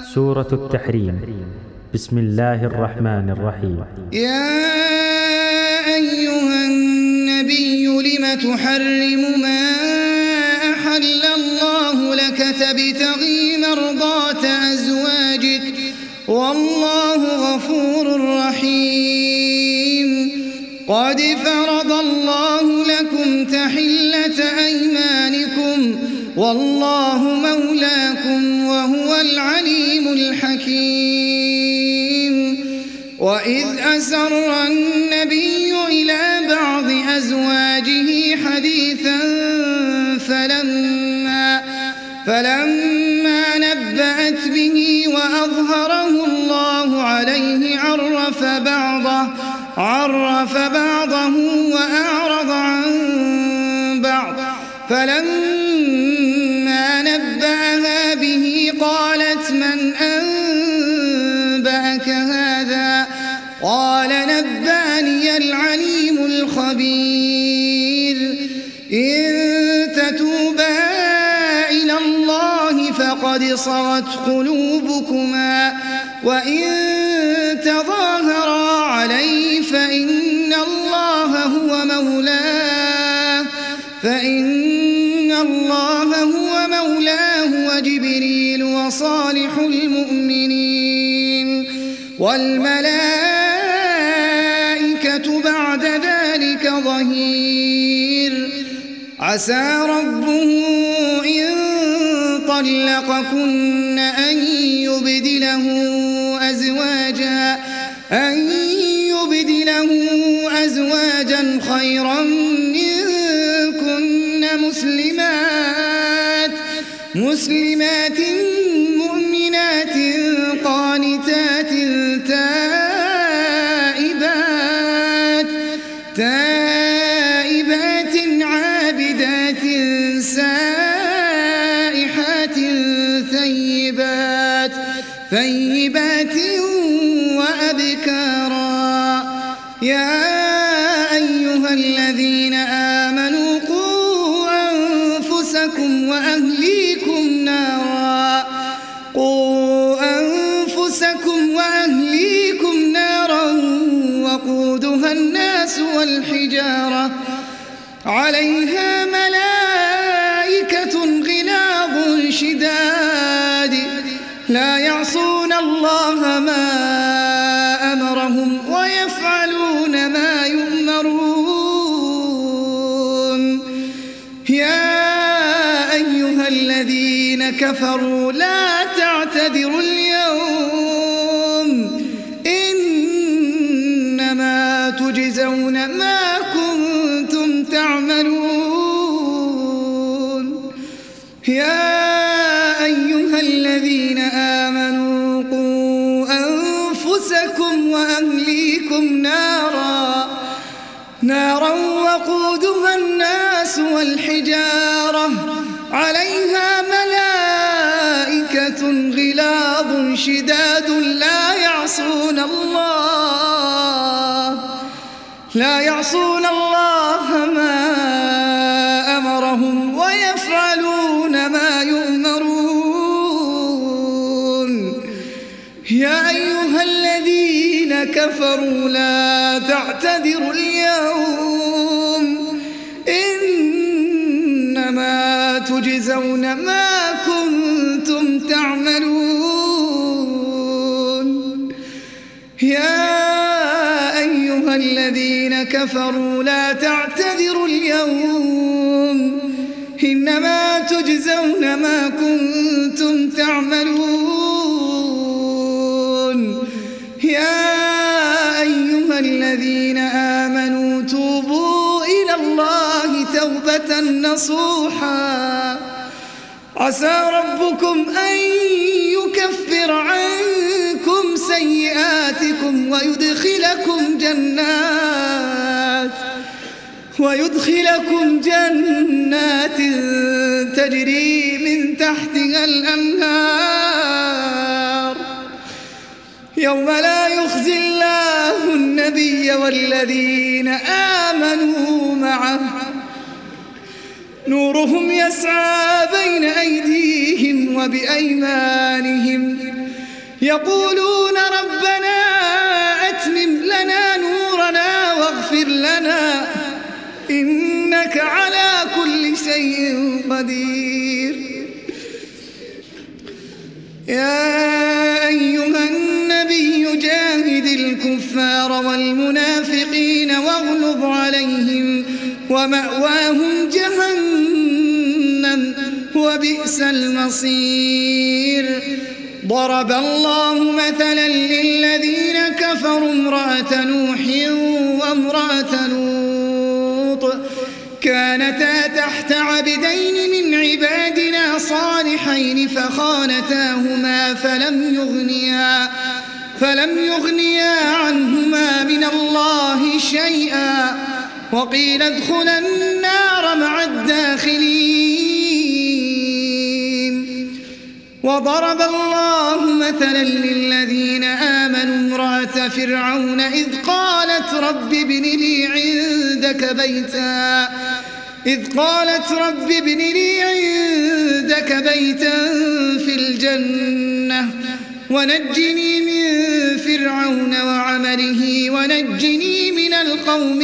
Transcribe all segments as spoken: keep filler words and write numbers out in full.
سورة التحريم. بسم الله الرحمن الرحيم. يا أيها النبي لم تحرم ما أحل الله لك تبتغي مرضات أزواجك والله غفور رحيم. قد فرض الله لكم تحلة أيمانكم والله مولاكم وهو العليم الحكيم. وإذ أسر النبي إلى بعض أزواجه حديثا فلما, فلما نبأت به وأظهره الله عليه عرف بعضه, عرف بعضه وأعرض عن بعض. فلما نبأها به قالت من أنبأك هذا؟ قال نبأني العليم الخبير. إن تتوبا إلى الله فقد صغت قلوبكما وإن تظاهرا عليه فإن الله هو مولاه فإن الله هو مولاه وجبريل وصالح المؤمنين والملائكة بعد ذلك ظهير. عسى ربه إن طلقكن أن يبدله أزواجا أن يبدله أزواجا خيرا منكن مسلمات مسلمات مؤمنات قانتات تائبات تائبات عابدات سائحات ثيبات ثيبات وأبكارا. يا أيها الذين آمنوا قوا أنفسكم وأهليكم نارا قوا أنفسكم وأهليكم نارا وقودها الناس والحجارة عليها ملائكة غلاظ شداد لا يعصون الله ما أمرهم ويفعلون ما يؤمرون. يا أيها الذين كفروا لا تعتذروا اليوم إنما تجزون ما كنتم تعملون. يا أيها الذين آمنوا قوا أنفسكم وأهليكم نارا نارا وقودها الناس والحجارة عليها ملائكة غلاظ شداد لا يعصون الله لا يعصون الله ما أمرهم ويفعلون ما يؤمرون. يا أيها الذين كفروا لا تعتذروا اليوم إنما تجزون ما كنتم تعملون. يا أيها الذين كفروا لا تعتذروا اليوم إنما تجزون ما كنتم تعملون. يا أيها الذين آمنوا توبوا إلى الله توبة نصوحا عسى ربكم أن يكفر عنكم سيئاتكم ويدخلكم جنات ويدخلكم جنات تجري من تحتها الأنهار يوم لا يخزي الله النبي والذين آمنوا معه نورهم يسعى بين أيديهم وبأيمانهم يقولون ربنا أتمم لنا نورنا واغفر لنا إنك على كل شيء قدير. يا أيها النبي جاهد الكفار والمنافقين واغلظ عليهم ومأواهم جهنم وبئس المصير. ضرب الله مثلا للذين كفروا امرأة نوح وامرأة لوط كانتا تحت عبدين من عبادنا صالحين فخانتاهما فلم يغنيا فلم يغنيا عنهما من الله شيئا وقيل ادخلا النار مع الداخلين. وضرب الله مثلا للذين آمنوا امرأة فرعون إذ قالت رب ابن لي عندك بيتا إذ قالت رب ابن لي عندك بيتا في الجنة ونجني من فرعون وعمله ونجني من القوم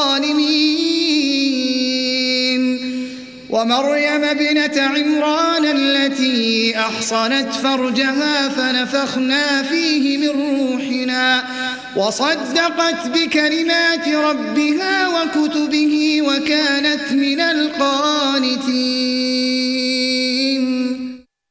الظالمين. ومريم ابنة عمران التي أحصنت فرجها فنفخنا فيه من روحنا وصدقت بكلمات ربها وكتبه وكانت من القانتين.